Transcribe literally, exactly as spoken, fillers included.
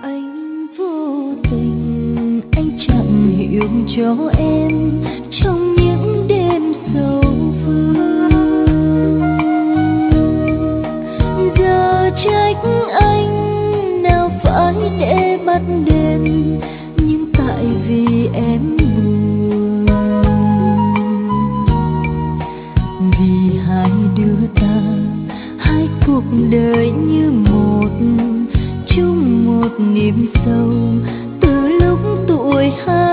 Anh vô tình, anh chẳng hiểu cho em trong những đêm sầu vương. Giờ trách anh nào phải để bắt đền, nhưng tại vì em buồn. Vì hai đứa ta, hai cuộc đời như một, chung một niềm sâu từ lúc tuổi hai.